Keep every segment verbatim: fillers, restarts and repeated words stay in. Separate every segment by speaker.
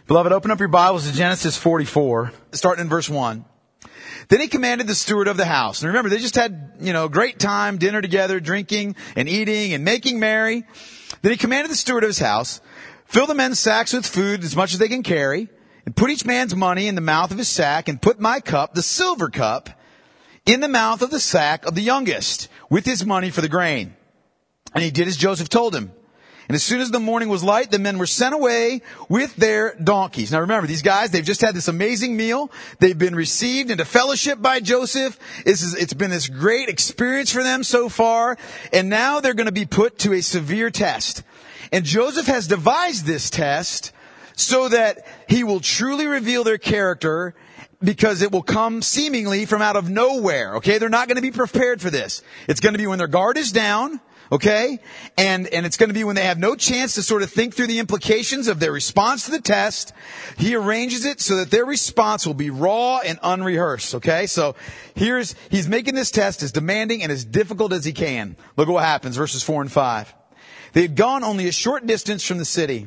Speaker 1: Beloved, open up your Bibles to Genesis forty-four, starting in verse one. Then he commanded the steward of the house. And remember, they just had, you know, a great time, dinner together, drinking and eating and making merry. Then he commanded the steward of his house, fill the men's sacks with food as much as they can carry, and put each man's money in the mouth of his sack, and put my cup, the silver cup, in the mouth of the sack of the youngest, with his money for the grain. And he did as Joseph told him. And as soon as the morning was light, the men were sent away with their donkeys. Now remember, these guys, they've just had this amazing meal. They've been received into fellowship by Joseph. This is, it's been this great experience for them so far. And now they're going to be put to a severe test. And Joseph has devised this test so that he will truly reveal their character, because it will come seemingly from out of nowhere. Okay, they're not going to be prepared for this. It's going to be when their guard is down. Okay? And, and it's going to be when they have no chance to sort of think through the implications of their response to the test. He arranges it so that their response will be raw and unrehearsed. Okay? So here's, he's making this test as demanding and as difficult as he can. Look at what happens, verses four and five. They had gone only a short distance from the city.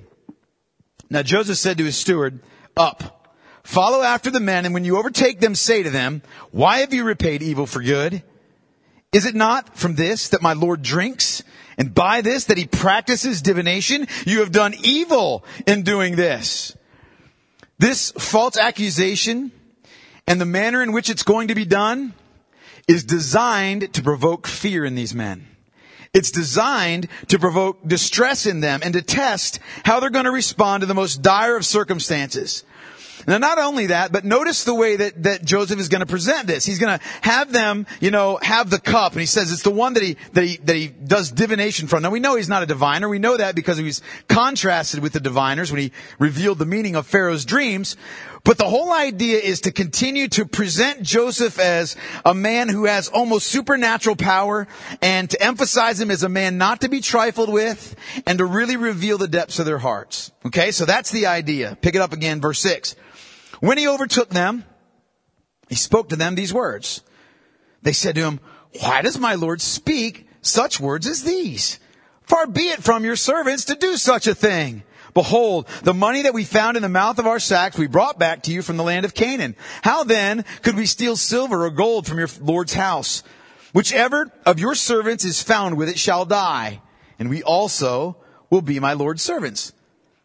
Speaker 1: Now Joseph said to his steward, up, follow after the men, and when you overtake them, say to them, why have you repaid evil for good? Is it not from this that my Lord drinks, and by this that he practices divination? You have done evil in doing this. This false accusation and the manner in which it's going to be done is designed to provoke fear in these men. It's designed to provoke distress in them and to test how they're going to respond to the most dire of circumstances. Now, not only that, but notice the way that, that Joseph is going to present this. He's going to have them, you know, have the cup, and he says it's the one that he, that he, that he does divination from. Now, we know he's not a diviner. We know that because he was contrasted with the diviners when he revealed the meaning of Pharaoh's dreams. But the whole idea is to continue to present Joseph as a man who has almost supernatural power, and to emphasize him as a man not to be trifled with, and to really reveal the depths of their hearts. Okay, so that's the idea. Pick it up again, verse six. When he overtook them, he spoke to them these words. They said to him, why does my Lord speak such words as these? Far be it from your servants to do such a thing. Behold, the money that we found in the mouth of our sacks we brought back to you from the land of Canaan. How then could we steal silver or gold from your Lord's house? Whichever of your servants is found with it shall die, and we also will be my Lord's servants.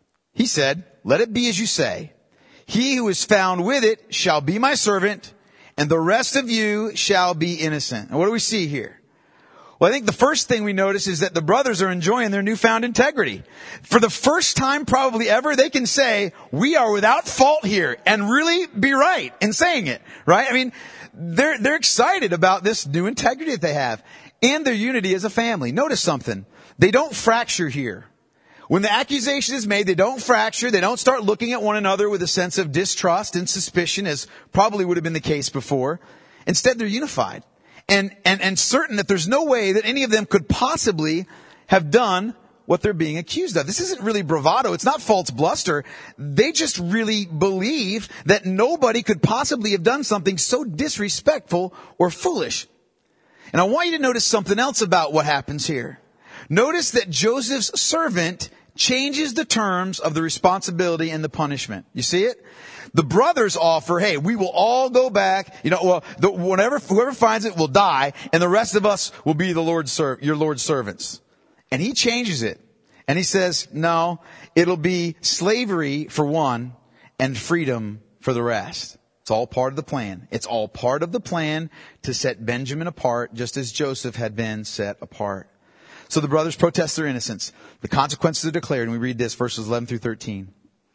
Speaker 1: He said, let it be as you say. He who is found with it shall be my servant, and the rest of you shall be innocent. And what do we see here? Well, I think the first thing we notice is that the brothers are enjoying their newfound integrity. For the first time probably ever, they can say, we are without fault here, and really be right in saying it, right? I mean, they're, they're excited about this new integrity that they have, and their unity as a family. Notice something. They don't fracture here. When the accusation is made, they don't fracture. They don't start looking at one another with a sense of distrust and suspicion, as probably would have been the case before. Instead, they're unified and, and, and certain that there's no way that any of them could possibly have done what they're being accused of. This isn't really bravado. It's not false bluster. They just really believe that nobody could possibly have done something so disrespectful or foolish. And I want you to notice something else about what happens here. Notice that Joseph's servant changes the terms of the responsibility and the punishment. You see it? The brothers offer, hey, we will all go back. You know, well, the, whenever, whoever finds it will die, and the rest of us will be the Lord's serv- your Lord's servants. And he changes it. And he says, no, it'll be slavery for one and freedom for the rest. It's all part of the plan. It's all part of the plan to set Benjamin apart, just as Joseph had been set apart. So the brothers protest their innocence. The consequences are declared, and we read this, verses eleven through thirteen.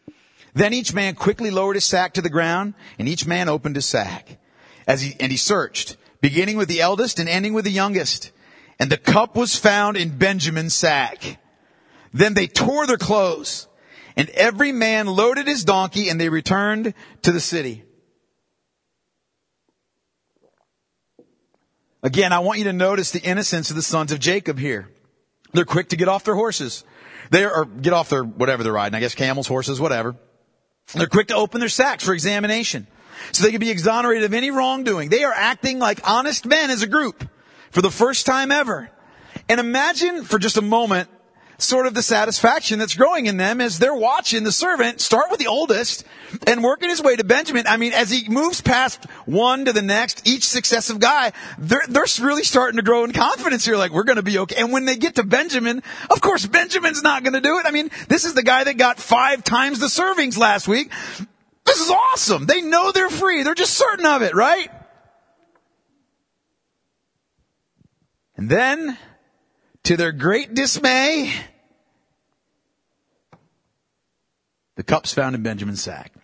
Speaker 1: Then each man quickly lowered his sack to the ground, and each man opened his sack. As he, and he searched, beginning with the eldest and ending with the youngest. And the cup was found in Benjamin's sack. Then they tore their clothes, and every man loaded his donkey, and they returned to the city. Again, I want you to notice the innocence of the sons of Jacob here. They're quick to get off their horses. They are, or get off their, whatever they're riding, I guess camels, horses, whatever. They're quick to open their sacks for examination, so they can be exonerated of any wrongdoing. They are acting like honest men as a group for the first time ever. And imagine for just a moment sort of the satisfaction that's growing in them as they're watching the servant start with the oldest and working his way to Benjamin. I mean, as he moves past one to the next, each successive guy, they're, they're really starting to grow in confidence here. Like, we're going to be okay. And when they get to Benjamin, of course, Benjamin's not going to do it. I mean, this is the guy that got five times the servings last week. This is awesome. They know they're free. They're just certain of it, right? And then, to their great dismay, the cup's found in Benjamin's sack.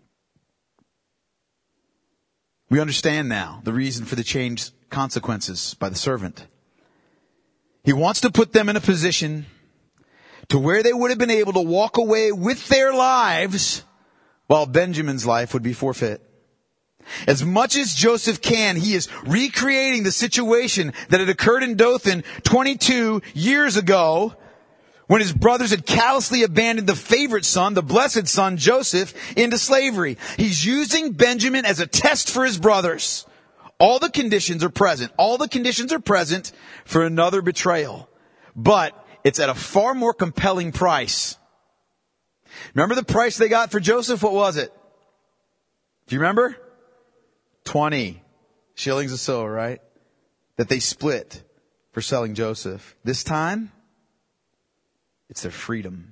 Speaker 1: We understand now the reason for the changed consequences by the servant. He wants to put them in a position to where they would have been able to walk away with their lives while Benjamin's life would be forfeit. As much as Joseph can, he is recreating the situation that had occurred in Dothan twenty-two years ago when his brothers had callously abandoned the favorite son, the blessed son, Joseph, into slavery. He's using Benjamin as a test for his brothers. All the conditions are present. All the conditions are present for another betrayal. But it's at a far more compelling price. Remember the price they got for Joseph? What was it? Do you remember? twenty shillings of silver, right? That they split for selling Joseph. This time, it's their freedom.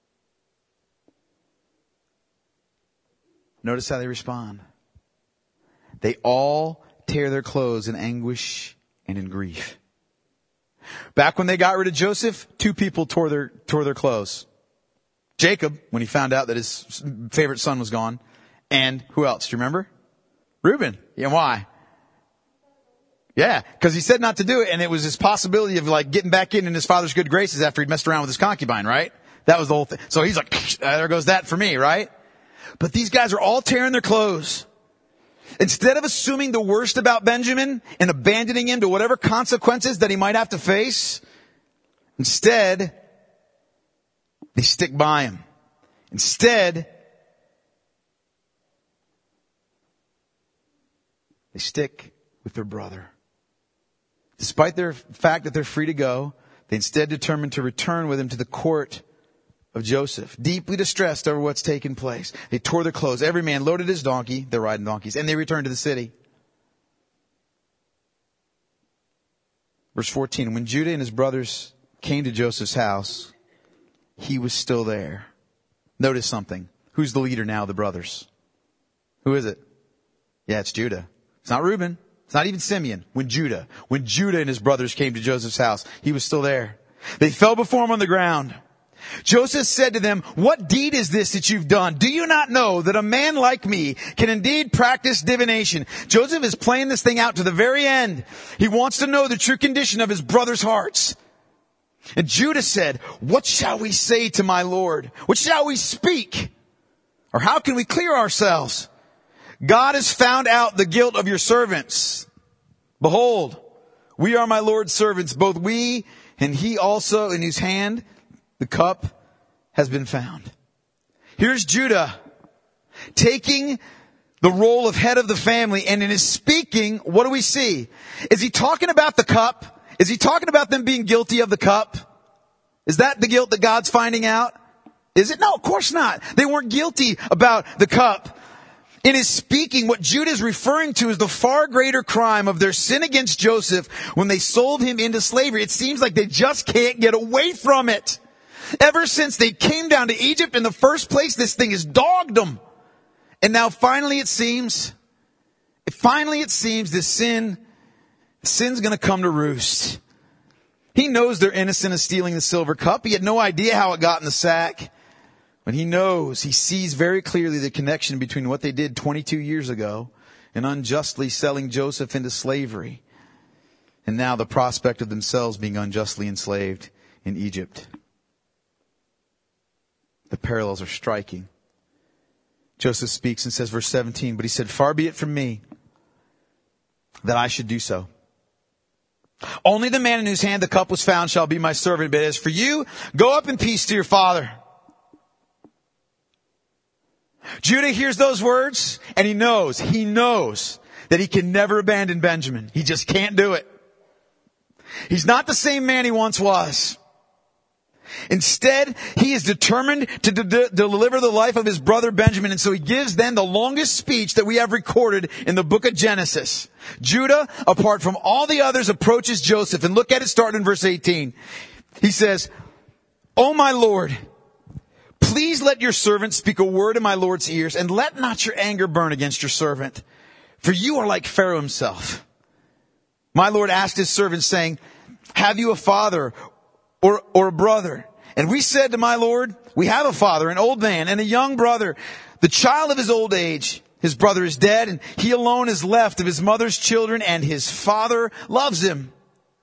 Speaker 1: Notice how they respond. They all tear their clothes in anguish and in grief. Back when they got rid of Joseph, two people tore their, tore their clothes. Jacob, when he found out that his favorite son was gone. And who else? Do you remember? Reuben. Yeah, why? Yeah, because he said not to do it, and it was his possibility of like getting back in in his father's good graces after he'd messed around with his concubine, right? That was the whole thing. So he's like, there goes that for me, right? But these guys are all tearing their clothes. Instead of assuming the worst about Benjamin and abandoning him to whatever consequences that he might have to face, instead, they stick by him. Instead, they stick with their brother. Despite their fact that they're free to go, they instead determine to return with him to the court of Joseph, deeply distressed over what's taken place. They tore their clothes. Every man loaded his donkey, they're riding donkeys, and they returned to the city. Verse fourteen, when Judah and his brothers came to Joseph's house, he was still there. Notice something. Who's the leader now of the brothers? Who is it? Yeah, it's Judah. It's not Reuben. It's not even Simeon. When Judah, when Judah and his brothers came to Joseph's house, he was still there. They fell before him on the ground. Joseph said to them, what deed is this that you've done? Do you not know that a man like me can indeed practice divination? Joseph is playing this thing out to the very end. He wants to know the true condition of his brothers' hearts. And Judah said, what shall we say to my Lord? What shall we speak? Or how can we clear ourselves? God has found out the guilt of your servants. Behold, we are my Lord's servants, both we and he also, in whose hand the cup has been found. Here's Judah taking the role of head of the family, and in his speaking, what do we see? Is he talking about the cup? Is he talking about them being guilty of the cup? Is that the guilt that God's finding out? Is it? No, of course not. They weren't guilty about the cup. In his speaking, what Judah is referring to is the far greater crime of their sin against Joseph when they sold him into slavery. It seems like they just can't get away from it. Ever since they came down to Egypt in the first place, this thing has dogged them. And now finally it seems, finally it seems this sin, sin's going to come to roost. He knows they're innocent of stealing the silver cup. He had no idea how it got in the sack. But he knows, he sees very clearly the connection between what they did twenty-two years ago and unjustly selling Joseph into slavery, and now the prospect of themselves being unjustly enslaved in Egypt. The parallels are striking. Joseph speaks and says, verse seventeen, but he said, far be it from me that I should do so. Only the man in whose hand the cup was found shall be my servant. But as for you, go up in peace to your father. Judah hears those words, and he knows, he knows that he can never abandon Benjamin. He just can't do it. He's not the same man he once was. Instead, he is determined to de- de- deliver the life of his brother Benjamin. And so he gives then the longest speech that we have recorded in the book of Genesis. Judah, apart from all the others, approaches Joseph. And look at it starting in verse eighteen. He says, "O my Lord, please let your servant speak a word in my Lord's ears, and let not your anger burn against your servant. For you are like Pharaoh himself." My Lord asked his servant, saying, "Have you a father or, or a brother?" And we said to my Lord, "We have a father, an old man, and a young brother, the child of his old age. His brother is dead, and he alone is left of his mother's children, and his father loves him."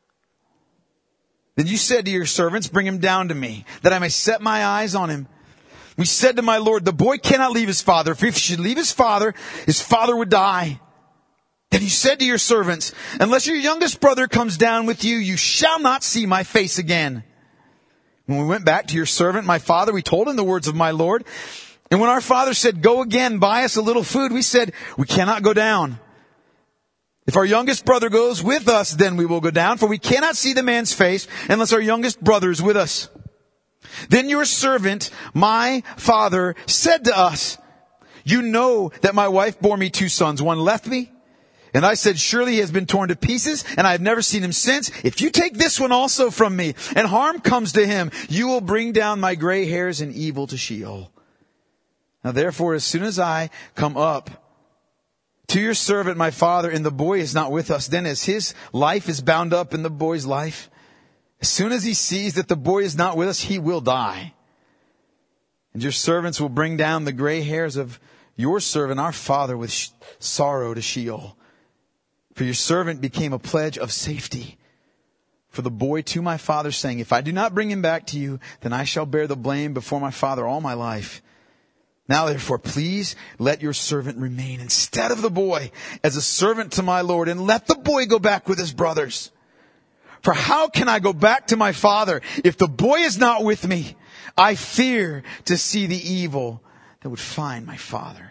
Speaker 1: Then you said to your servants, "Bring him down to me, that I may set my eyes on him." We said to my Lord, "The boy cannot leave his father. For if he should leave his father, his father would die." Then you said to your servants, "Unless your youngest brother comes down with you, you shall not see my face again." When we went back to your servant, my father, we told him the words of my Lord. And when our father said, "Go again, buy us a little food," we said, "We cannot go down. If our youngest brother goes with us, then we will go down, for we cannot see the man's face unless our youngest brother is with us." Then your servant, my father, said to us, "You know that my wife bore me two sons. One left me, and I said, 'Surely he has been torn to pieces, and I have never seen him since. If you take this one also from me, and harm comes to him, you will bring down my gray hairs in evil to Sheol.' Now therefore, as soon as I come up to your servant, my father, and the boy is not with us, then as his life is bound up in the boy's life, as soon as he sees that the boy is not with us, he will die. And your servants will bring down the gray hairs of your servant, our father, with sh- sorrow to Sheol. For your servant became a pledge of safety for the boy to my father, saying, 'If I do not bring him back to you, then I shall bear the blame before my father all my life.' Now therefore, please let your servant remain instead of the boy as a servant to my Lord, and let the boy go back with his brothers. For how can I go back to my father if the boy is not with me? I fear to see the evil that would find my father."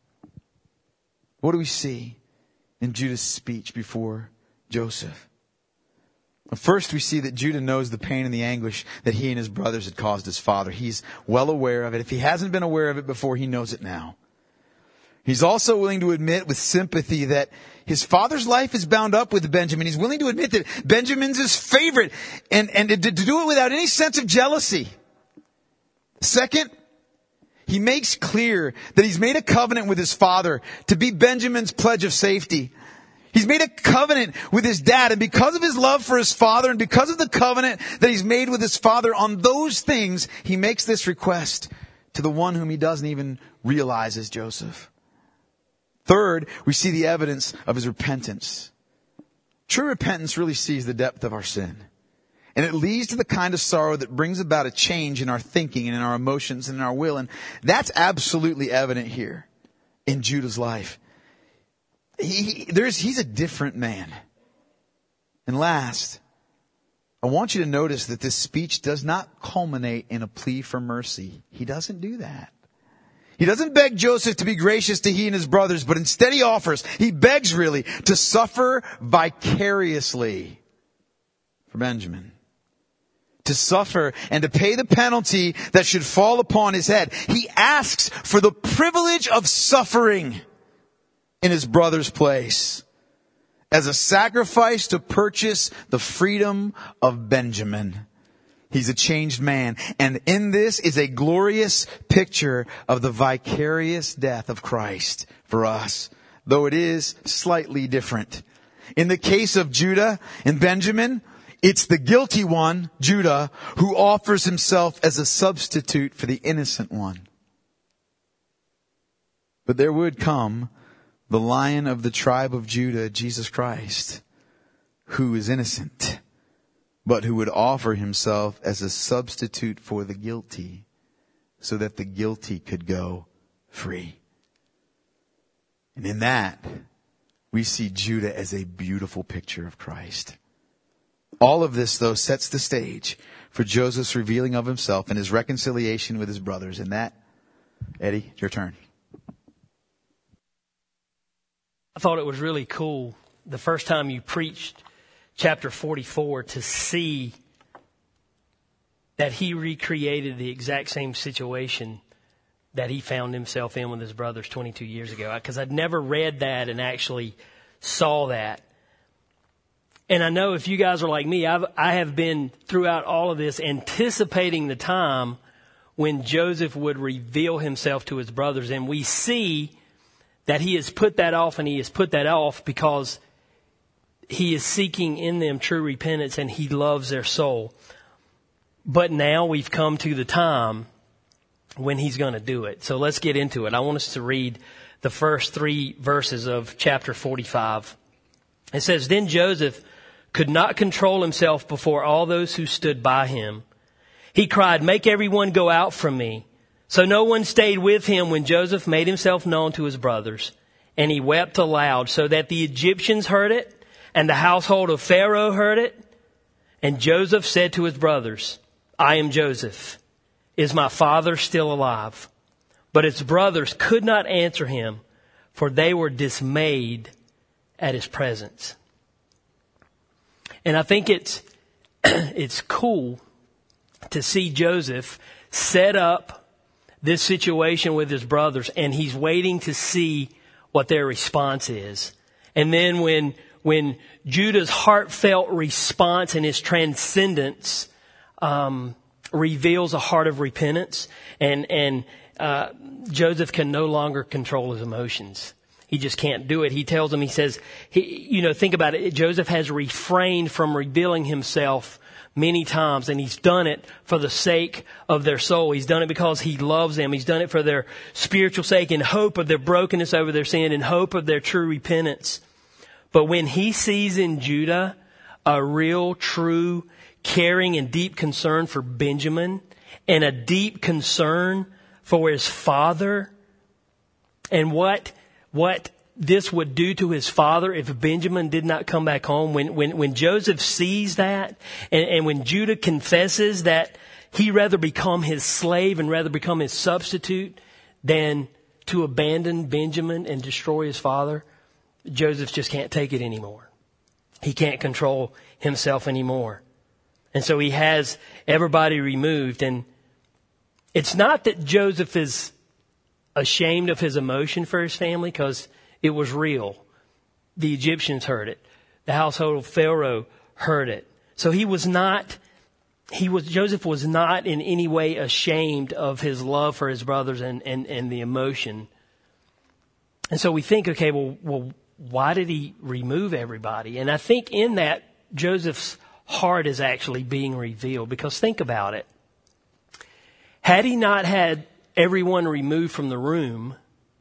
Speaker 1: What do we see in Judah's speech before Joseph? First, we see that Judah knows the pain and the anguish that he and his brothers had caused his father. He's well aware of it. If he hasn't been aware of it before, he knows it now. He's also willing to admit with sympathy that his father's life is bound up with Benjamin. He's willing to admit that Benjamin's his favorite, and, and to, to do it without any sense of jealousy. Second, he makes clear that he's made a covenant with his father to be Benjamin's pledge of safety. He's made a covenant with his dad, and because of his love for his father and because of the covenant that he's made with his father on those things, he makes this request to the one whom he doesn't even realize is Joseph. Third, we see the evidence of his repentance. True repentance really sees the depth of our sin. And it leads to the kind of sorrow that brings about a change in our thinking and in our emotions and in our will. And that's absolutely evident here in Judah's life. He, he, there's, he's a different man. And last, I want you to notice that this speech does not culminate in a plea for mercy. He doesn't do that. He doesn't beg Joseph to be gracious to he and his brothers, but instead he offers, he begs really, to suffer vicariously for Benjamin. To suffer and to pay the penalty that should fall upon his head. He asks for the privilege of suffering in his brother's place as a sacrifice to purchase the freedom of Benjamin. He's a changed man. And in this is a glorious picture of the vicarious death of Christ for us, though it is slightly different. In the case of Judah and Benjamin, it's the guilty one, Judah, who offers himself as a substitute for the innocent one. But there would come the Lion of the tribe of Judah, Jesus Christ, who is innocent, but who would offer himself as a substitute for the guilty so that the guilty could go free. And in that, we see Judah as a beautiful picture of Christ. All of this, though, sets the stage for Joseph's revealing of himself and his reconciliation with his brothers. And that, Eddie, your turn.
Speaker 2: I thought it was really cool the first time you preached chapter forty-four to see that he recreated the exact same situation that he found himself in with his brothers twenty-two years ago. Because I'd never read that and actually saw that. And I know if you guys are like me, I've, I have been throughout all of this anticipating the time when Joseph would reveal himself to his brothers. And we see that he has put that off, and he has put that off because he is seeking in them true repentance and he loves their soul. But now we've come to the time when he's going to do it. So let's get into it. I want us to read the first three verses of chapter forty-five. It says, "Then Joseph could not control himself before all those who stood by him. He cried, 'Make everyone go out from me.' So no one stayed with him when Joseph made himself known to his brothers. And he wept aloud, so that the Egyptians heard it, and the household of Pharaoh heard it. And Joseph said to his brothers, 'I am Joseph. Is my father still alive?' But his brothers could not answer him, for they were dismayed at his presence." And I think it's it's cool to see Joseph set up this situation with his brothers, and he's waiting to see what their response is. And then when when Judah's heartfelt response and his transcendence um, reveals a heart of repentance, and and uh, Joseph can no longer control his emotions. He just can't do it. He tells them, he says, he, you know, think about it. Joseph has refrained from revealing himself many times, and he's done it for the sake of their soul. He's done it because he loves them. He's done it for their spiritual sake, in hope of their brokenness over their sin, in hope of their true repentance. But when he sees in Judah a real, true, caring and deep concern for Benjamin, and a deep concern for his father, and what what this would do to his father if Benjamin did not come back home, when when, when Joseph sees that, and, and when Judah confesses that he'd rather become his slave and rather become his substitute than to abandon Benjamin and destroy his father, Joseph just can't take it anymore. He can't control himself anymore. And so he has everybody removed. And it's not that Joseph is ashamed of his emotion for his family, because it was real. The Egyptians heard it. The household of Pharaoh heard it. So he was not, he was, Joseph was not in any way ashamed of his love for his brothers and, and, and the emotion. And so we think, okay, well, well, why did he remove everybody? And I think in that, Joseph's heart is actually being revealed, because think about it. Had he not had everyone removed from the room,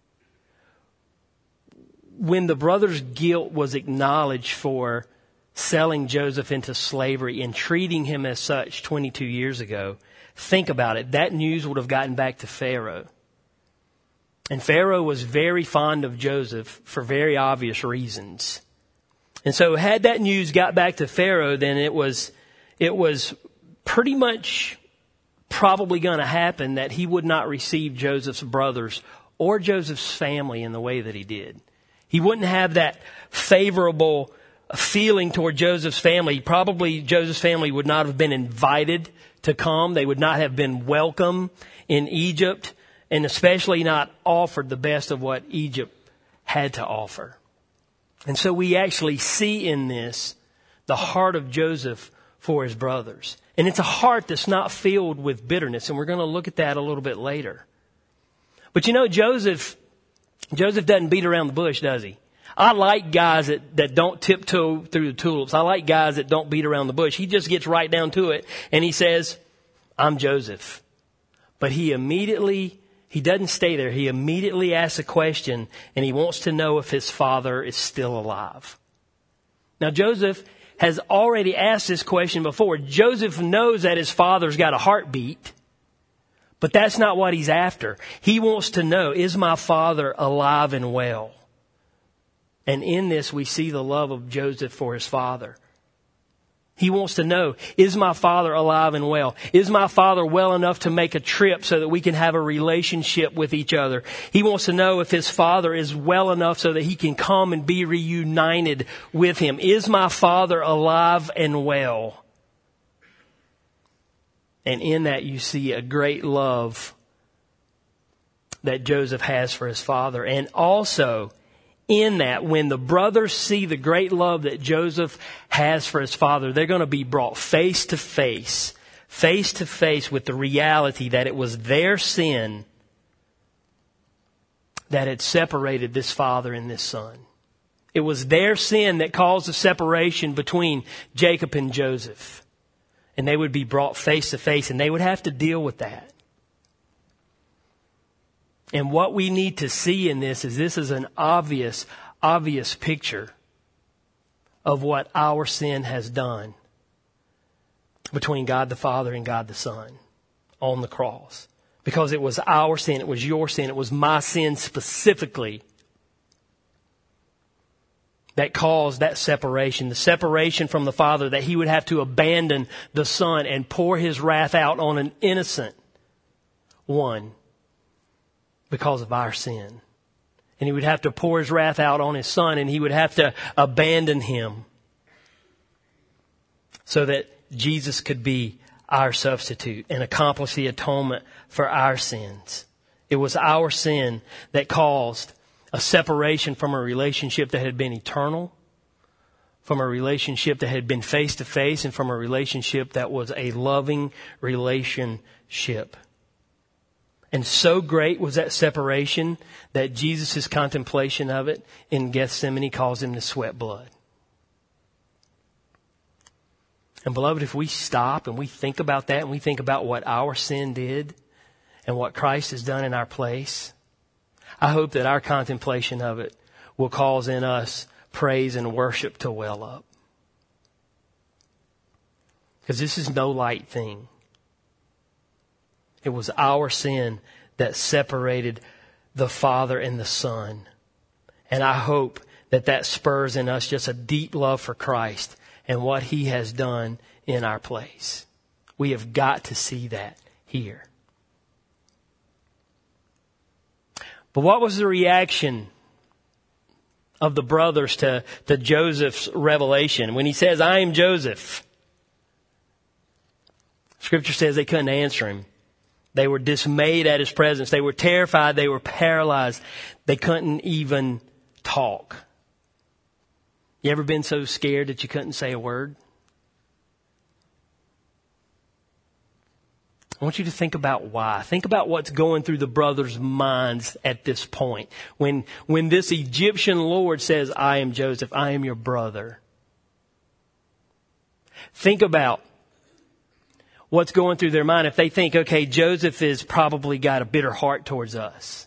Speaker 2: when the brothers' guilt was acknowledged for selling Joseph into slavery and treating him as such twenty-two years ago, think about it. That news would have gotten back to Pharaoh. And Pharaoh was very fond of Joseph for very obvious reasons. And so had that news got back to Pharaoh, then it was, it was pretty much probably going to happen that he would not receive Joseph's brothers or Joseph's family in the way that he did. He wouldn't have that favorable feeling toward Joseph's family. Probably Joseph's family would not have been invited to come. They would not have been welcome in Egypt, and especially not offered the best of what Egypt had to offer. And so we actually see in this the heart of Joseph for his brothers. And it's a heart that's not filled with bitterness, and we're going to look at that a little bit later. But you know, Joseph, Joseph doesn't beat around the bush, does he? I like guys that, that don't tiptoe through the tulips. I like guys that don't beat around the bush. He just gets right down to it, and he says, "I'm Joseph." But he immediately, he doesn't stay there. He immediately asks a question, and he wants to know if his father is still alive. Now, Joseph has already asked this question before. Joseph knows that his father's got a heartbeat, but that's not what he's after. He wants to know, is my father alive and well? And in this, we see the love of Joseph for his father. He wants to know, is my father alive and well? Is my father well enough to make a trip so that we can have a relationship with each other? He wants to know if his father is well enough so that he can come and be reunited with him. Is my father alive and well? And in that you see a great love that Joseph has for his father. And also in that, when the brothers see the great love that Joseph has for his father, they're going to be brought face to face, face to face with the reality that it was their sin that had separated this father and this son. It was their sin that caused the separation between Jacob and Joseph. And they would be brought face to face, and they would have to deal with that. And what we need to see in this is this is an obvious, obvious picture of what our sin has done between God the Father and God the Son on the cross. Because it was our sin, it was your sin, it was my sin specifically that caused that separation. The separation from the Father, that He would have to abandon the Son and pour His wrath out on an innocent one because of our sin. And He would have to pour His wrath out on His Son, and He would have to abandon Him so that Jesus could be our substitute and accomplish the atonement for our sins. It was our sin that caused a separation from a relationship that had been eternal, from a relationship that had been face to face, and from a relationship that was a loving relationship. And so great was that separation that Jesus' contemplation of it in Gethsemane caused Him to sweat blood. And beloved, if we stop and we think about that, and we think about what our sin did and what Christ has done in our place, I hope that our contemplation of it will cause in us praise and worship to well up. Because this is no light thing. It was our sin that separated the Father and the Son. And I hope that that spurs in us just a deep love for Christ and what He has done in our place. We have got to see that here. But what was the reaction of the brothers to, to Joseph's revelation? When he says, I am Joseph, Scripture says they couldn't answer him. They were dismayed at his presence. They were terrified. They were paralyzed. They couldn't even talk. You ever been so scared that you couldn't say a word? I want you to think about why. Think about what's going through the brothers' minds at this point. When, when this Egyptian lord says, I am Joseph, I am your brother. Think about what's going through their mind if they think, okay, Joseph has probably got a bitter heart towards us.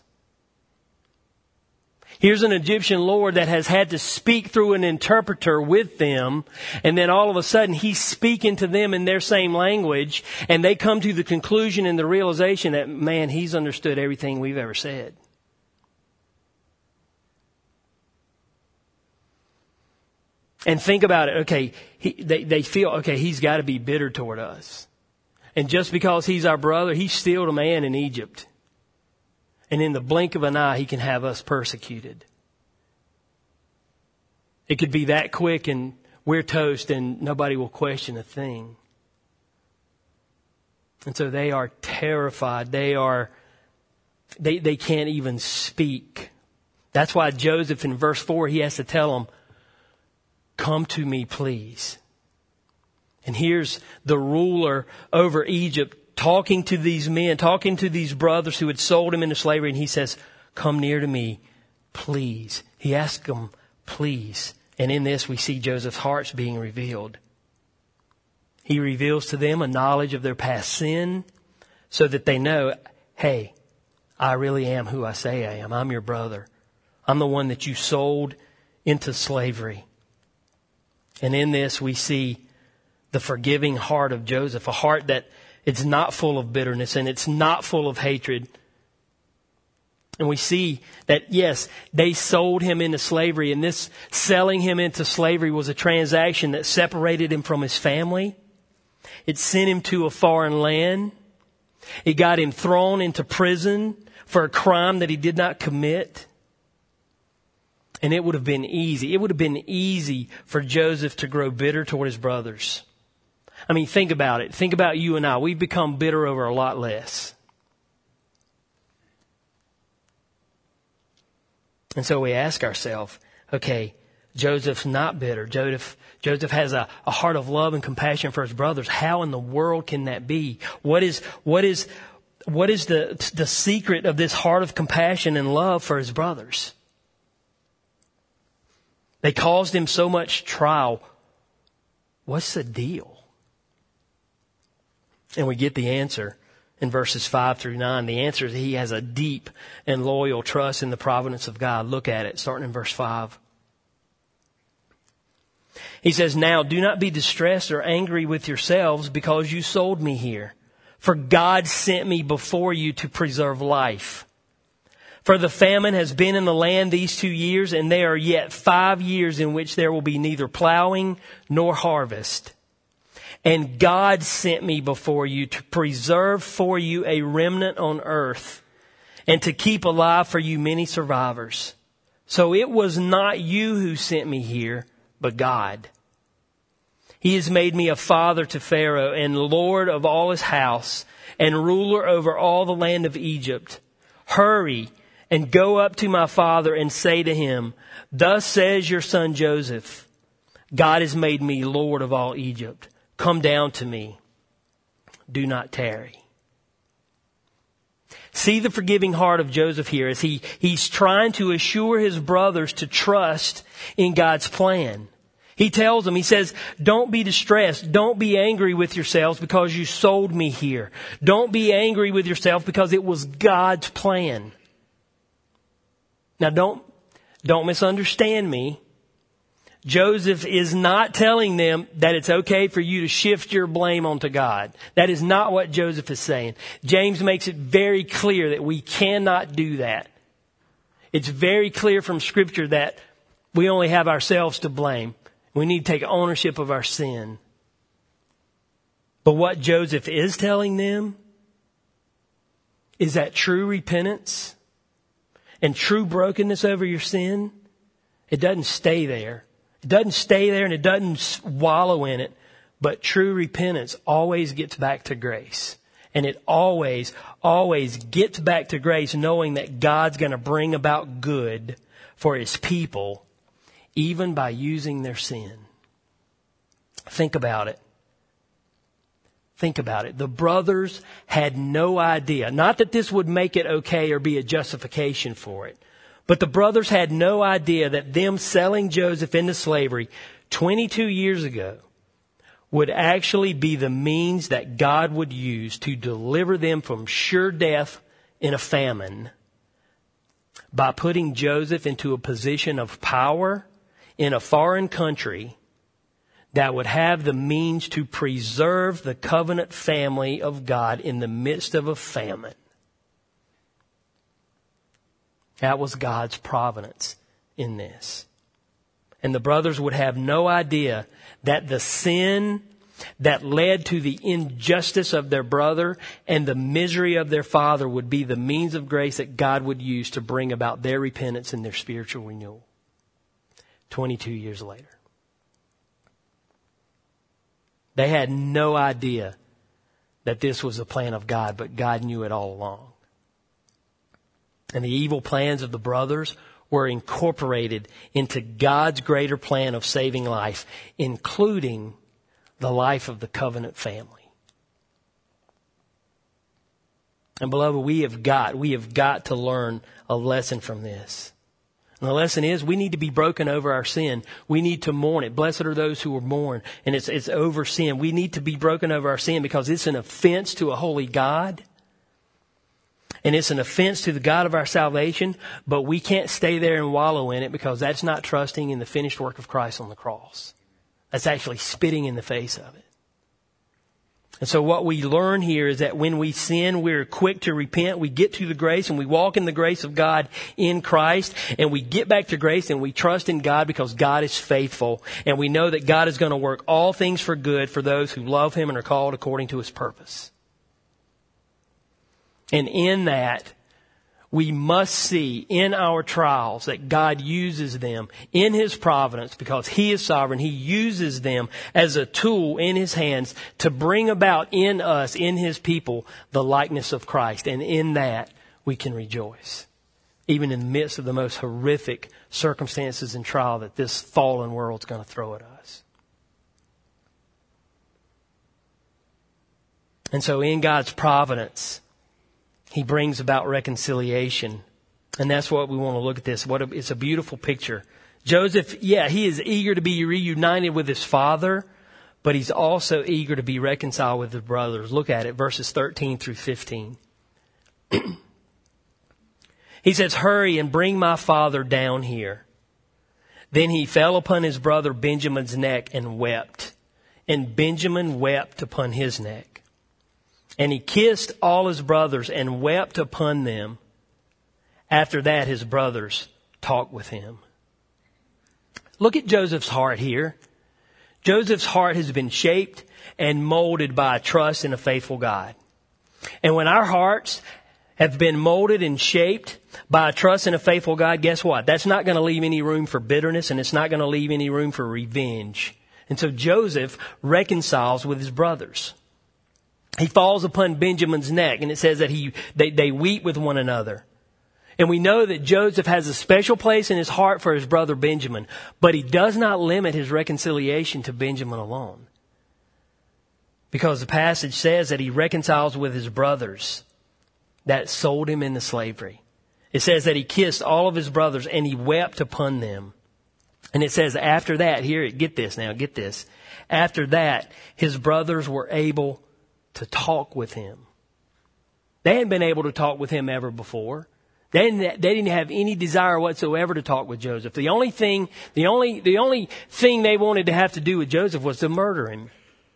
Speaker 2: Here's an Egyptian lord that has had to speak through an interpreter with them, and then all of a sudden he's speaking to them in their same language, and they come to the conclusion and the realization that, man, he's understood everything we've ever said. And think about it. Okay, he, they, they feel, okay, he's got to be bitter toward us. And just because he's our brother, he's still a man in Egypt. And in the blink of an eye, he can have us persecuted. It could be that quick and we're toast and nobody will question a thing. And so they are terrified. They are, they, they can't even speak. That's why Joseph in verse four, he has to tell them, come to me, please. And here's the ruler over Egypt talking to these men, talking to these brothers who had sold him into slavery. And he says, come near to me, please. He asked them, please. And in this we see Joseph's hearts being revealed. He reveals to them a knowledge of their past sin so that they know, hey, I really am who I say I am. I'm your brother. I'm the one that you sold into slavery. And in this we see the forgiving heart of Joseph, a heart that it's not full of bitterness and it's not full of hatred. And we see that, yes, they sold him into slavery, and this selling him into slavery was a transaction that separated him from his family. It sent him to a foreign land. It got him thrown into prison for a crime that he did not commit. And it would have been easy. It would have been easy for Joseph to grow bitter toward his brothers. I mean, think about it. Think about you and I. We've become bitter over a lot less. And so we ask ourselves, okay, Joseph's not bitter. Joseph, Joseph has a, a heart of love and compassion for his brothers. How in the world can that be? What is, what is, what is the, the secret of this heart of compassion and love for his brothers? They caused him so much trial. What's the deal? And we get the answer in verses five through nine. The answer is he has a deep and loyal trust in the providence of God. Look at it, starting in verse five. He says, now do not be distressed or angry with yourselves because you sold me here. For God sent me before you to preserve life. For the famine has been in the land these two years, and there are yet five years in which there will be neither plowing nor harvest. And God sent me before you to preserve for you a remnant on earth and to keep alive for you many survivors. So it was not you who sent me here, but God. He has made me a father to Pharaoh and Lord of all his house and ruler over all the land of Egypt. Hurry and go up to my father and say to him, thus says your son Joseph, God has made me Lord of all Egypt. Come down to me. Do not tarry. See the forgiving heart of Joseph here as he, he's trying to assure his brothers to trust in God's plan. He tells them, he says, don't be distressed. Don't be angry with yourselves because you sold me here. Don't be angry with yourself because it was God's plan. Now don't, don't misunderstand me. Joseph is not telling them that it's okay for you to shift your blame onto God. That is not what Joseph is saying. James makes it very clear that we cannot do that. It's very clear from Scripture that we only have ourselves to blame. We need to take ownership of our sin. But what Joseph is telling them is that true repentance and true brokenness over your sin, it doesn't stay there. It doesn't stay there and it doesn't wallow in it. But true repentance always gets back to grace. And it always, always gets back to grace knowing that God's going to bring about good for His people, even by using their sin. Think about it. Think about it. The brothers had no idea. Not that this would make it okay or be a justification for it. But the brothers had no idea that them selling Joseph into slavery twenty-two years ago would actually be the means that God would use to deliver them from sure death in a famine by putting Joseph into a position of power in a foreign country that would have the means to preserve the covenant family of God in the midst of a famine. That was God's providence in this. And the brothers would have no idea that the sin that led to the injustice of their brother and the misery of their father would be the means of grace that God would use to bring about their repentance and their spiritual renewal. twenty-two years later. They had no idea that this was the plan of God, but God knew it all along. And the evil plans of the brothers were incorporated into God's greater plan of saving life, including the life of the covenant family. And beloved, we have got, we have got to learn a lesson from this. And the lesson is we need to be broken over our sin. We need to mourn it. Blessed are those who are mourn. And it's, it's over sin. We need to be broken over our sin because it's an offense to a holy God. And it's an offense to the God of our salvation, but we can't stay there and wallow in it because that's not trusting in the finished work of Christ on the cross. That's actually spitting in the face of it. And so what we learn here is that when we sin, we're quick to repent. We get to the grace and we walk in the grace of God in Christ. And we get back to grace and we trust in God because God is faithful. And we know that God is going to work all things for good for those who love Him and are called according to His purpose. And in that, we must see in our trials that God uses them in His providence because He is sovereign. He uses them as a tool in His hands to bring about in us, in His people, the likeness of Christ. And in that, we can rejoice, even in the midst of the most horrific circumstances and trial that this fallen world's going to throw at us. And so in God's providence, He brings about reconciliation. And that's what we want to look at this. What a, it's a beautiful picture. Joseph, yeah, he is eager to be reunited with his father, but he's also eager to be reconciled with his brothers. Look at it, verses thirteen through fifteen. He says, "Hurry and bring my father down here." Then he fell upon his brother Benjamin's neck and wept. And Benjamin wept upon his neck. And he kissed all his brothers and wept upon them. After that, his brothers talked with him. Look at Joseph's heart here. Joseph's heart has been shaped and molded by a trust in a faithful God. And when our hearts have been molded and shaped by a trust in a faithful God, guess what? That's not going to leave any room for bitterness, and it's not going to leave any room for revenge. And so Joseph reconciles with his brothers. He falls upon Benjamin's neck, and it says that he they, they weep with one another. And we know that Joseph has a special place in his heart for his brother Benjamin, but he does not limit his reconciliation to Benjamin alone. Because the passage says that he reconciles with his brothers that sold him into slavery. It says that he kissed all of his brothers and he wept upon them. And it says after that, here, get this now, get this. After that, his brothers were able to talk with him. They hadn't been able to talk with him ever before. They didn't, they didn't have any desire whatsoever to talk with Joseph. The only thing, the only, the only thing they wanted to have to do with Joseph was to murder him.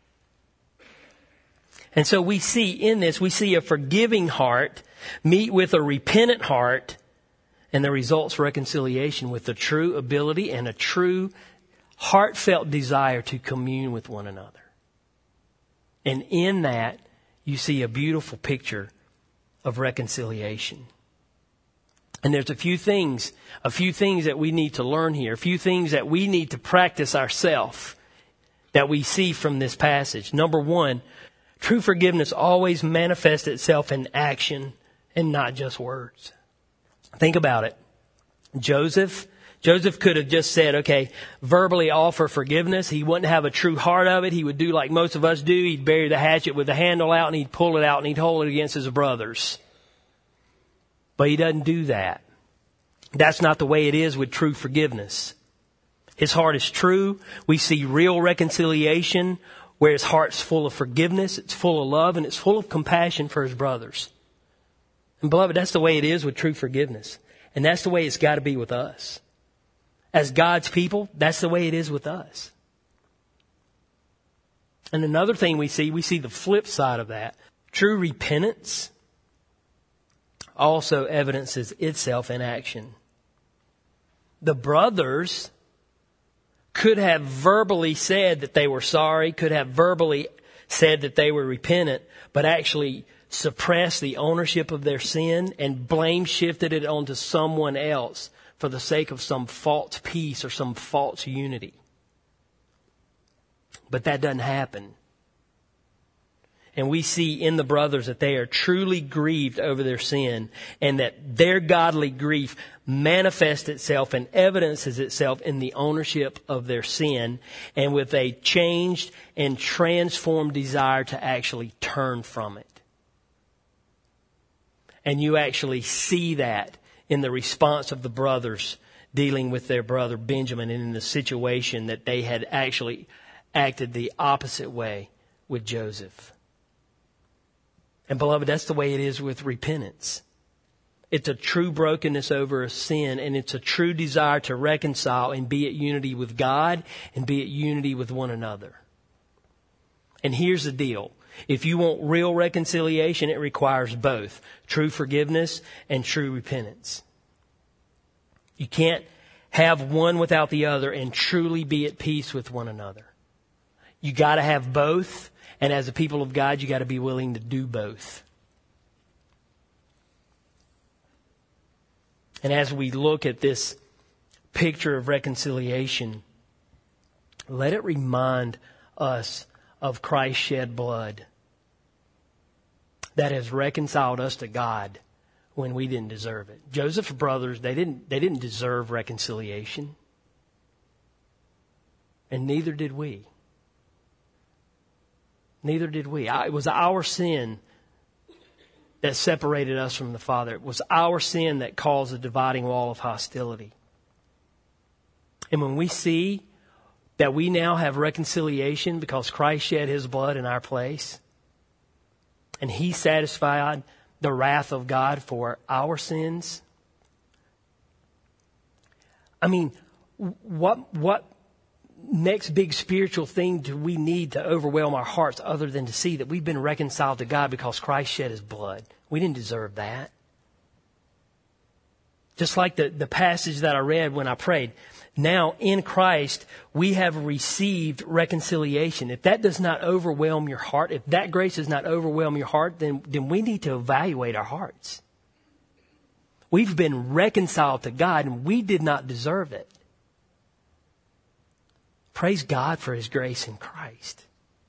Speaker 2: And so we see in this, we see a forgiving heart meet with a repentant heart, and the result's reconciliation with the true ability and a true heartfelt desire to commune with one another. And in that, you see a beautiful picture of reconciliation. And there's a few things, a few things that we need to learn here, a few things that we need to practice ourselves that we see from this passage. Number one, true forgiveness always manifests itself in action and not just words. Think about it. Joseph, Joseph could have just said, okay, verbally offer forgiveness. He wouldn't have a true heart of it. He would do like most of us do. He'd bury the hatchet with the handle out and he'd pull it out and he'd hold it against his brothers. But he doesn't do that. That's not the way it is with true forgiveness. His heart is true. We see real reconciliation where his heart's full of forgiveness, it's full of love, and it's full of compassion for his brothers. And beloved, that's the way it is with true forgiveness. And that's the way it's got to be with us. As God's people, that's the way it is with us. And another thing we see, we see the flip side of that. True repentance also evidences itself in action. The brothers could have verbally said that they were sorry, could have verbally said that they were repentant, but actually suppressed the ownership of their sin and blame shifted it onto someone else for the sake of some false peace or some false unity. But that doesn't happen. And we see in the brothers that they are truly grieved over their sin and that their godly grief manifests itself and evidences itself in the ownership of their sin and with a changed and transformed desire to actually turn from it. And you actually see that in the response of the brothers dealing with their brother Benjamin and in the situation that they had actually acted the opposite way with Joseph. And beloved, that's the way it is with repentance. It's a true brokenness over a sin, and it's a true desire to reconcile and be at unity with God and be at unity with one another. And here's the deal. If you want real reconciliation, it requires both true forgiveness and true repentance. You can't have one without the other and truly be at peace with one another. You got to have both, and as a people of God, you got to be willing to do both. And as we look at this picture of reconciliation, let it remind us of Christ's shed blood that has reconciled us to God when we didn't deserve it. Joseph's brothers, they didn't, they didn't deserve reconciliation. And neither did we. Neither did we. It was our sin that separated us from the Father. It was our sin that caused the dividing wall of hostility. And when we see that we now have reconciliation because Christ shed His blood in our place, and He satisfied the wrath of God for our sins, I mean, what what next big spiritual thing do we need to overwhelm our hearts other than to see that we've been reconciled to God because Christ shed His blood? We didn't deserve that. Just like the, the passage that I read when I prayed. Now, in Christ, we have received reconciliation. If that does not overwhelm your heart, if that grace does not overwhelm your heart, then, then we need to evaluate our hearts. We've been reconciled to God, and we did not deserve it. Praise God for His grace in Christ.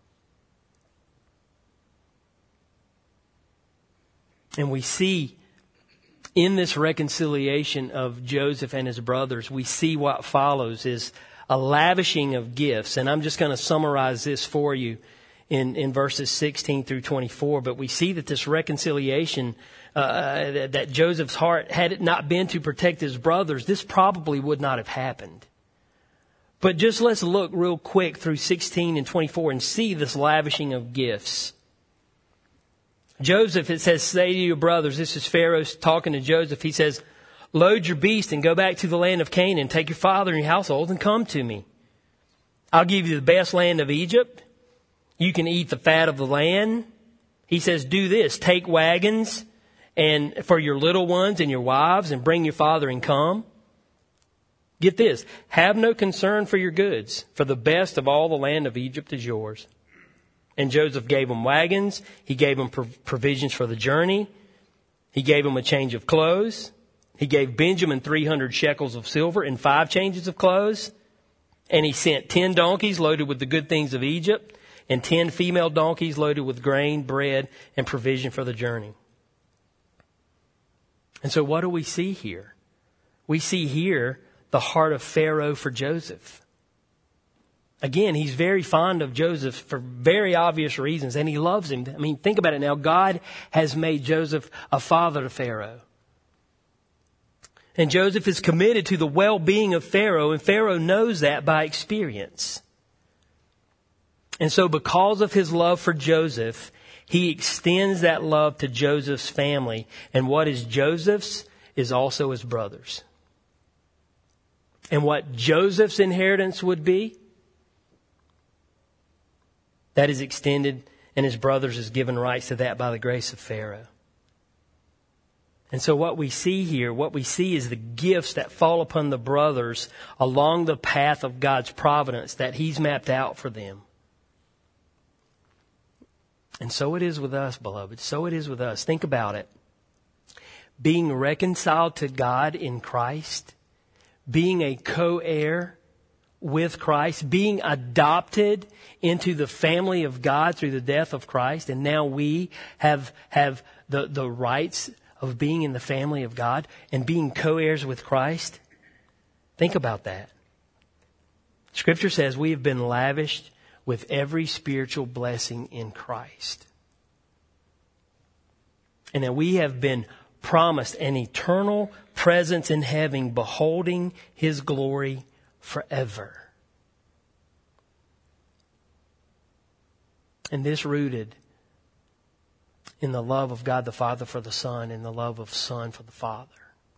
Speaker 2: And we see in this reconciliation of Joseph and his brothers, we see what follows is a lavishing of gifts. And I'm just going to summarize this for you in, in verses sixteen through twenty-four. But we see that this reconciliation, uh, that, that Joseph's heart, had it not been to protect his brothers, this probably would not have happened. But just let's look real quick through sixteen and twenty-four and see this lavishing of gifts. Joseph, it says, say to your brothers, this is Pharaoh talking to Joseph. He says, load your beast and go back to the land of Canaan. Take your father and your household and come to me. I'll give you the best land of Egypt. You can eat the fat of the land. He says, do this. Take wagons and for your little ones and your wives and bring your father and come. Get this. Have no concern for your goods, for the best of all the land of Egypt is yours. And Joseph gave them wagons. He gave them provisions for the journey. He gave them a change of clothes. He gave Benjamin three hundred shekels of silver and five changes of clothes. And he sent ten donkeys loaded with the good things of Egypt and ten female donkeys loaded with grain, bread, and provision for the journey. And so what do we see here? We see here the heart of Pharaoh for Joseph. Again, he's very fond of Joseph for very obvious reasons, and he loves him. I mean, think about it now. God has made Joseph a father to Pharaoh. And Joseph is committed to the well-being of Pharaoh, and Pharaoh knows that by experience. And so because of his love for Joseph, he extends that love to Joseph's family. And what is Joseph's is also his brothers. And what Joseph's inheritance would be, that is extended, and his brothers is given rights to that by the grace of Pharaoh. And so what we see here, what we see is the gifts that fall upon the brothers along the path of God's providence that He's mapped out for them. And so it is with us, beloved. So it is with us. Think about it. Being reconciled to God in Christ, being a co-heir with Christ, being adopted into the family of God through the death of Christ, and now we have have the, the rights of being in the family of God and being co-heirs with Christ. Think about that. Scripture says we have been lavished with every spiritual blessing in Christ. And that we have been promised an eternal presence in heaven, beholding His glory forever. And this rooted in the love of God the Father for the Son and the love of Son for the Father.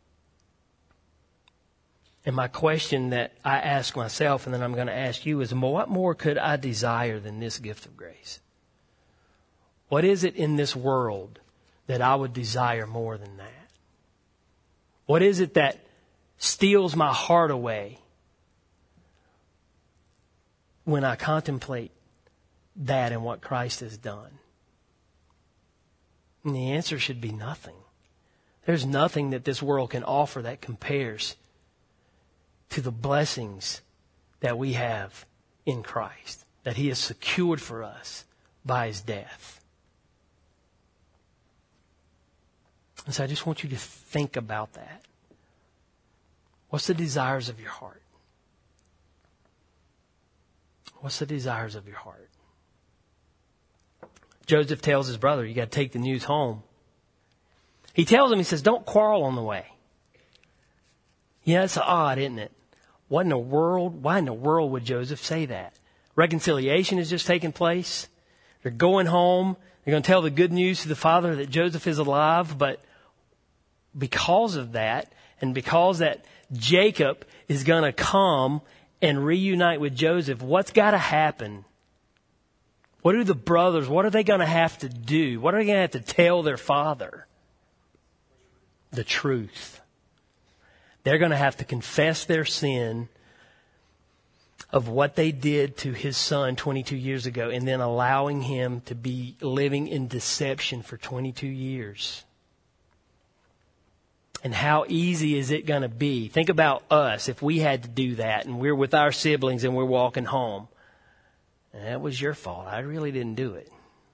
Speaker 2: And my question that I ask myself and then I'm going to ask you is, what more could I desire than this gift of grace? What is it in this world that I would desire more than that? What is it that steals my heart away when I contemplate that and what Christ has done? And the answer should be nothing. There's nothing that this world can offer that compares to the blessings that we have in Christ, that He has secured for us by His death. And so I just want you to think about that. What's the desires of your heart? What's the desires of your heart? Joseph tells his brother, you got to take the news home. He tells him, he says, don't quarrel on the way. Yeah, it's odd, isn't it? What in the world, why in the world would Joseph say that? Reconciliation has just taken place. They're going home. They're going to tell the good news to the father that Joseph is alive. But because of that, and because that Jacob is going to come and reunite with Joseph, what's got to happen? What are the brothers, what are they going to have to do? What are they going to have to tell their father? The truth. They're going to have to confess their sin of what they did to his son twenty-two years ago, and then allowing him to be living in deception for twenty-two years. And how easy is it going to be? Think about us if we had to do that and we're with our siblings and we're walking home. And that was your fault. I really didn't do it.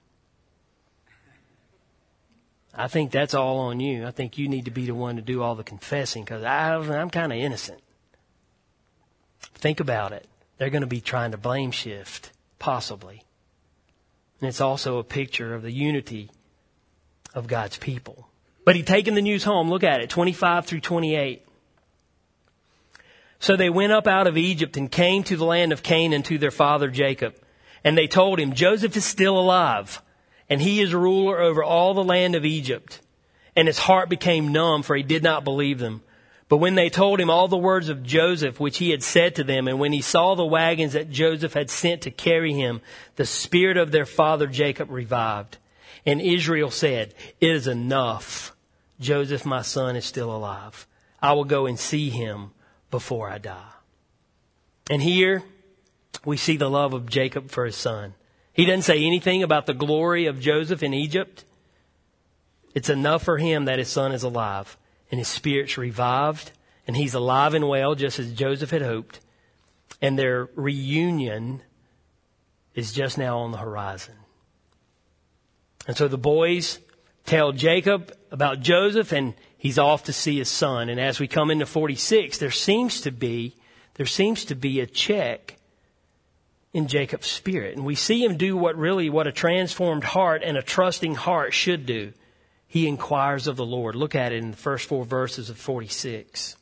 Speaker 2: I think that's all on you. I think you need to be the one to do all the confessing because I'm kind of innocent. Think about it. They're going to be trying to blame shift, possibly. And it's also a picture of the unity of God's people. But he'd taken the news home. Look at it, twenty-five through twenty-eight. So they went up out of Egypt and came to the land of Canaan to their father Jacob. And they told him, Joseph is still alive, and he is ruler over all the land of Egypt. And his heart became numb, for he did not believe them. But when they told him all the words of Joseph, which he had said to them, and when he saw the wagons that Joseph had sent to carry him, the spirit of their father Jacob revived. And Israel said, it is enough. Joseph, my son, is still alive. I will go and see him before I die. And here we see the love of Jacob for his son. He doesn't say anything about the glory of Joseph in Egypt. It's enough for him that his son is alive and his spirit's revived and he's alive and well, just as Joseph had hoped. And their reunion is just now on the horizon. And so the boys tell Jacob about Joseph, and he's off to see his son. And as we come into forty-six, there seems to be, there seems to be a check in Jacob's spirit. And we see him do what really, what a transformed heart and a trusting heart should do. He inquires of the Lord. Look at it in the first four verses of forty-six.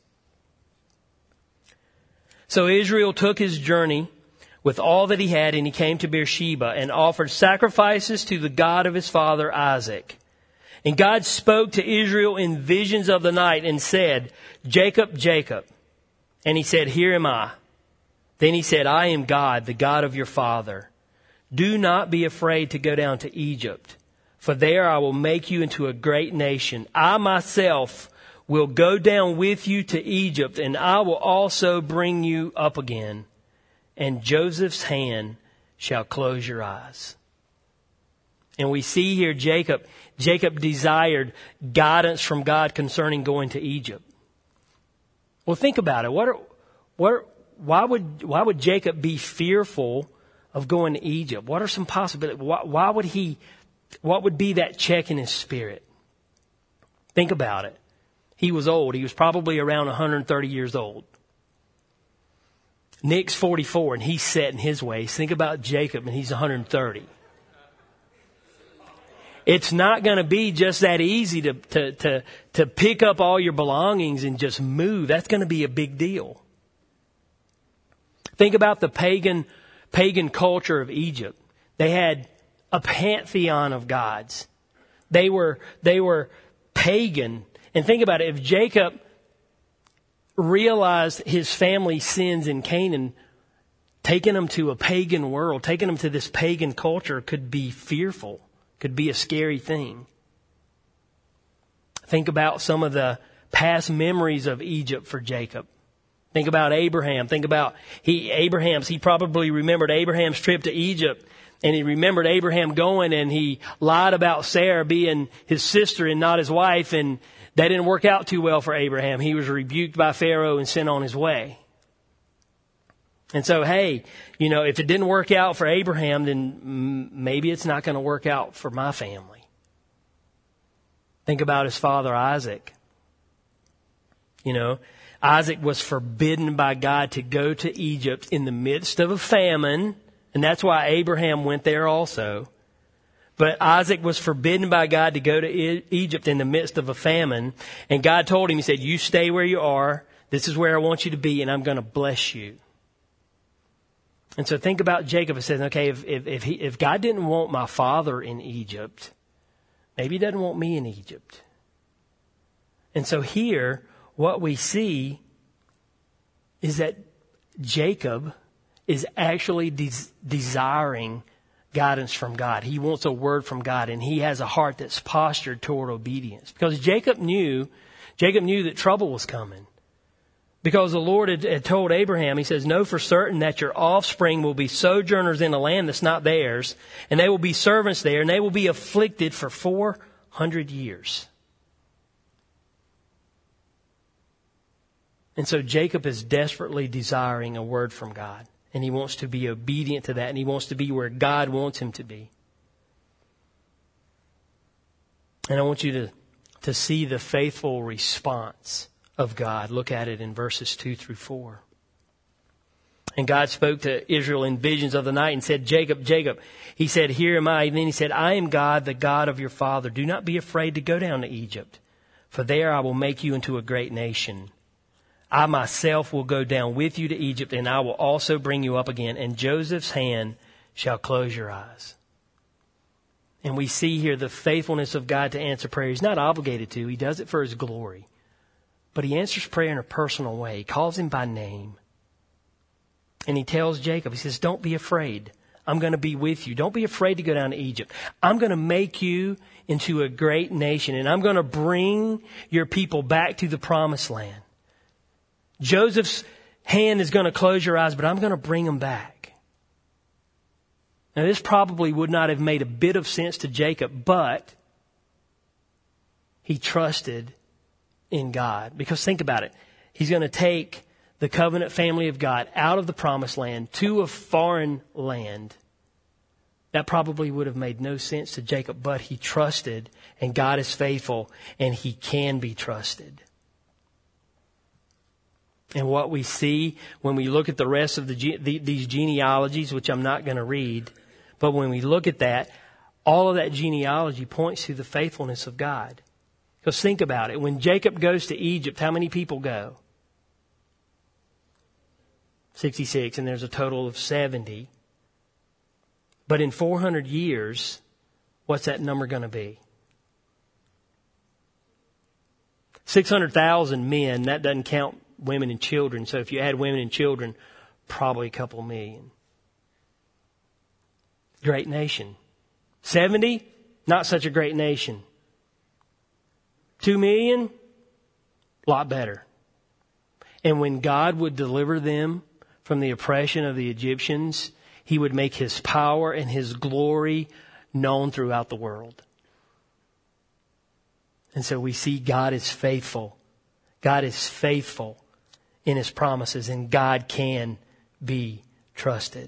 Speaker 2: So Israel took his journey with all that he had, and he came to Beersheba and offered sacrifices to the God of his father Isaac. And God spoke to Israel in visions of the night and said, Jacob, Jacob. And he said, here am I. Then he said, I am God, the God of your father. Do not be afraid to go down to Egypt, for there I will make you into a great nation. I myself will go down with you to Egypt, and I will also bring you up again. And Joseph's hand shall close your eyes. And we see here Jacob, Jacob desired guidance from God concerning going to Egypt. Well, think about it. What are, what are, why would, why would Jacob be fearful of going to Egypt? What are some possibilities? Why, why would he, what would be that check in his spirit? Think about it. He was old. He was probably around one hundred thirty years old. Nick's forty-four and he's set in his ways. Think about Jacob and he's one hundred thirty. It's not going to be just that easy to, to, to, to pick up all your belongings and just move. That's going to be a big deal. Think about the pagan, pagan culture of Egypt. They had a pantheon of gods. They were, they were pagan. And think about it. If Jacob realized his family's sins in Canaan, taking them to a pagan world, taking them to this pagan culture could be fearful. Could be a scary thing. Think about some of the past memories of Egypt for Jacob. Think about Abraham. Think about he Abraham's. He probably remembered Abraham's trip to Egypt, and he remembered Abraham going and he lied about Sarah being his sister and not his wife, and That didn't work out too well for Abraham. He was rebuked by Pharaoh and sent on his way. And so, hey, you know, if it didn't work out for Abraham, then maybe it's not going to work out for my family. Think about his father Isaac. You know, Isaac was forbidden by God to go to Egypt in the midst of a famine. And that's why Abraham went there also. But Isaac was forbidden by God to go to Egypt in the midst of a famine. And God told him, he said, you stay where you are. This is where I want you to be, and I'm going to bless you. And so think about Jacob. It says, okay, if, if, if, he, if God didn't want my father in Egypt, maybe he doesn't want me in Egypt. And so here, what we see is that Jacob is actually des- desiring guidance from God. He wants a word from God, and he has a heart that's postured toward obedience. Because Jacob knew, Jacob knew that trouble was coming. Because the Lord had, had told Abraham, he says, know for certain that your offspring will be sojourners in a land that's not theirs, and they will be servants there, and they will be afflicted for four hundred years. And so Jacob is desperately desiring a word from God. And he wants to be obedient to that. And he wants to be where God wants him to be. And I want you to, to see the faithful response of God. Look at it in verses two through four. And God spoke to Israel in visions of the night and said, Jacob, Jacob. He said, here am I. And then he said, I am God, the God of your father. Do not be afraid to go down to Egypt, for there I will make you into a great nation. I myself will go down with you to Egypt, and I will also bring you up again, and Joseph's hand shall close your eyes. And we see here the faithfulness of God to answer prayer. He's not obligated to. He does it for his glory. But he answers prayer in a personal way. He calls him by name. And he tells Jacob, he says, don't be afraid. I'm going to be with you. Don't be afraid to go down to Egypt. I'm going to make you into a great nation, and I'm going to bring your people back to the promised land. Joseph's hand is going to close your eyes, but I'm going to bring them back. Now, this probably would not have made a bit of sense to Jacob, but he trusted in God. Because think about it. He's going to take the covenant family of God out of the promised land to a foreign land. That probably would have made no sense to Jacob, but he trusted, and God is faithful, and he can be trusted. And what we see when we look at the rest of the, the these genealogies, which I'm not going to read, but when we look at that, all of that genealogy points to the faithfulness of God. Because think about it. When Jacob goes to Egypt, how many people go? sixty-six, and there's a total of seventy. But in four hundred years, what's that number going to be? six hundred thousand men. That doesn't count women and children. So if you add women and children, probably a couple million. Great nation. seventy, not such a great nation. Two million, a lot better. And when God would deliver them from the oppression of the Egyptians, he would make his power and his glory known throughout the world. And so we see God is faithful. God is faithful in his promises, and God can be trusted.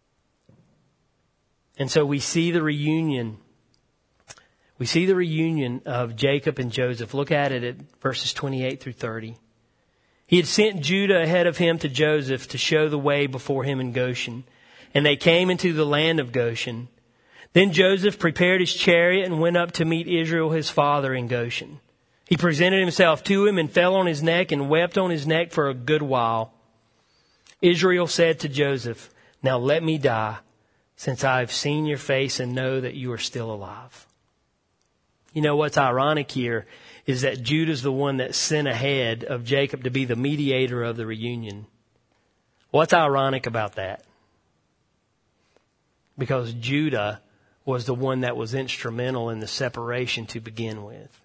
Speaker 2: And so we see the reunion. We see the reunion of Jacob and Joseph. Look at it at verses twenty-eight through thirty. He had sent Judah ahead of him to Joseph to show the way before him in Goshen. And they came into the land of Goshen. Then Joseph prepared his chariot and went up to meet Israel his father in Goshen. He presented himself to him and fell on his neck and wept on his neck for a good while. Israel said to Joseph, now let me die, since I have seen your face and know that you are still alive. You know what's ironic here is that Judah's the one that sent ahead of Jacob to be the mediator of the reunion. What's ironic about that? Because Judah was the one that was instrumental in the separation to begin with.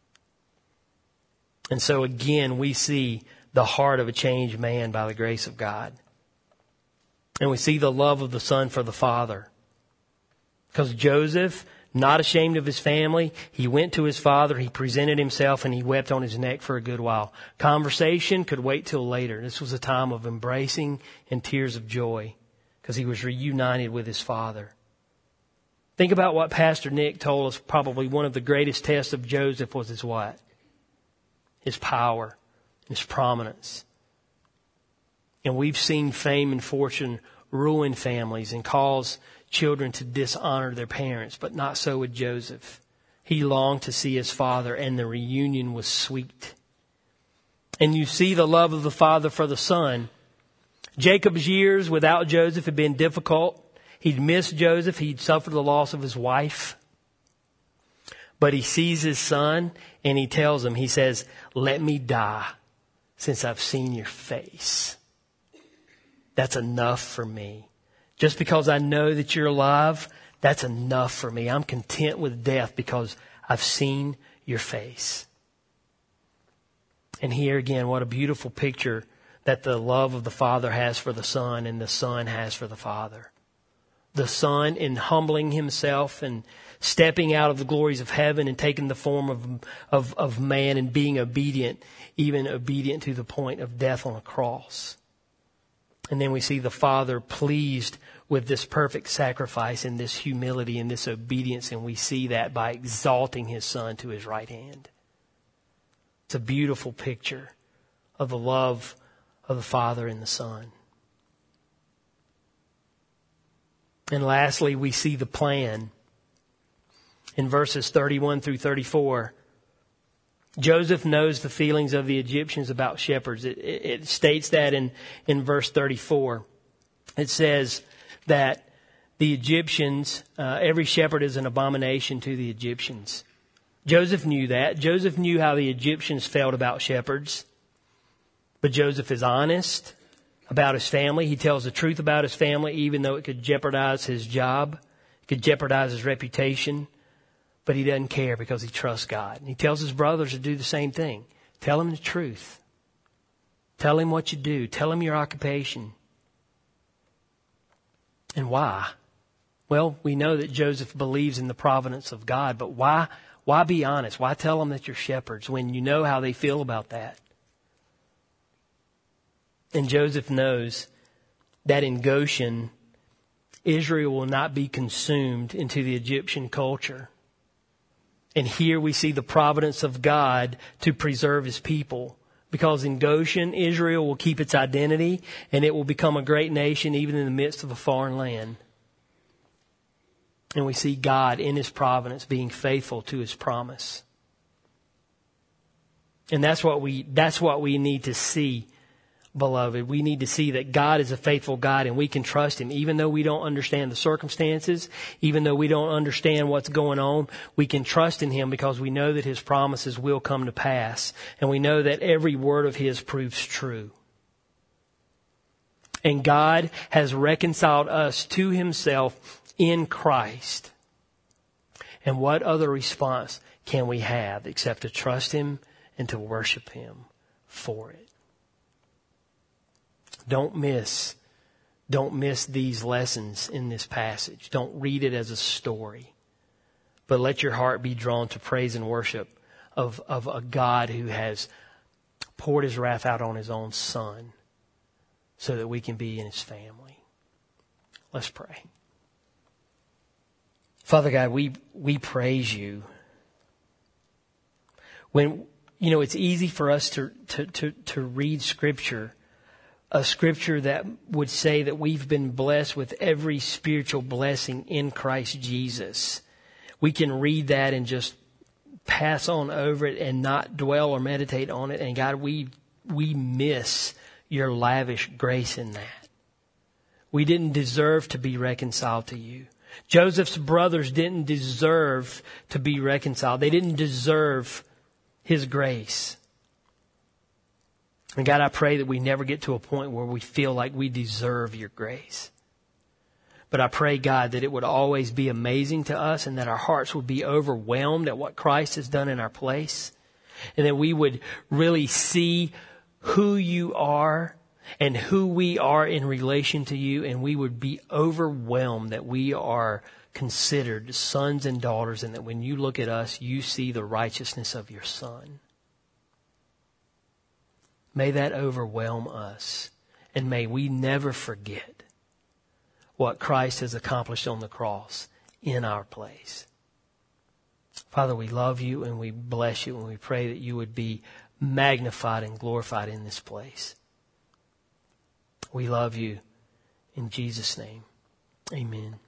Speaker 2: And so again, we see the heart of a changed man by the grace of God. And we see the love of the Son for the Father. Because Joseph Not ashamed of his family, he went to his father, he presented himself, and he wept on his neck for a good while. Conversation could wait till later. This was a time of embracing and tears of joy because he was reunited with his father. Think about what Pastor Nick told us. Probably one of the greatest tests of Joseph was his what? His power, his prominence. And we've seen fame and fortune ruin families and cause children to dishonor their parents, but not so with Joseph. He longed to see his father, and the reunion was sweet. And you see the love of the father for the son. Jacob's years without Joseph had been difficult. He'd missed Joseph. He'd suffered the loss of his wife. But he sees his son, and he tells him, he says, "Let me die since I've seen your face. That's enough for me. Just because I know that you're alive, that's enough for me. I'm content with death because I've seen your face." And here again, what a beautiful picture that the love of the Father has for the Son and the Son has for the Father. The Son, in humbling himself and stepping out of the glories of heaven and taking the form of, of, of man and being obedient, even obedient to the point of death on a cross. And then we see the Father pleased with this perfect sacrifice and this humility and this obedience, and we see that by exalting his Son to his right hand. It's a beautiful picture of the love of the Father and the Son. And lastly, we see the plan in verses thirty-one through thirty-four. Joseph knows the feelings of the Egyptians about shepherds. It, it, it states that in, in verse thirty-four. It says that the Egyptians, uh, every shepherd is an abomination to the Egyptians. Joseph knew that. Joseph knew how the Egyptians felt about shepherds. But Joseph is honest about his family. He tells the truth about his family, even though it could jeopardize his job, it could jeopardize his reputation. But he doesn't care because he trusts God. And he tells his brothers to do the same thing. Tell him the truth. Tell him what you do. Tell him your occupation. And why? Well, we know that Joseph believes in the providence of God, but why, why be honest? Why tell them that you're shepherds when you know how they feel about that? And Joseph knows that in Goshen, Israel will not be consumed into the Egyptian culture. And here we see the providence of God to preserve his people. Because in Goshen, Israel will keep its identity and it will become a great nation even in the midst of a foreign land. And we see God in his providence being faithful to his promise. And that's what we, that's what we need to see, beloved. We need to see that God is a faithful God and we can trust him. Even though we don't understand the circumstances, even though we don't understand what's going on, we can trust in him because we know that his promises will come to pass. And we know that every word of his proves true. And God has reconciled us to himself in Christ. And what other response can we have except to trust him and to worship him for it? Don't miss, don't miss these lessons in this passage. Don't read it as a story. But let your heart be drawn to praise and worship of, of a God who has poured his wrath out on his own Son so that we can be in his family. Let's pray. Father God, we, we praise you. When, you know, it's easy for us to, to, to, to read Scripture, a Scripture that would say that we've been blessed with every spiritual blessing in Christ Jesus. We can read that and just pass on over it and not dwell or meditate on it. And God, we, we miss your lavish grace in that. We didn't deserve to be reconciled to you. Joseph's brothers didn't deserve to be reconciled. They didn't deserve his grace. And God, I pray that we never get to a point where we feel like we deserve your grace. But I pray, God, that it would always be amazing to us and that our hearts would be overwhelmed at what Christ has done in our place. And that we would really see who you are and who we are in relation to you. And we would be overwhelmed that we are considered sons and daughters, and that when you look at us, you see the righteousness of your Son. May that overwhelm us, and may we never forget what Christ has accomplished on the cross in our place. Father, we love you and we bless you, and we pray that you would be magnified and glorified in this place. We love you. In Jesus' name, amen.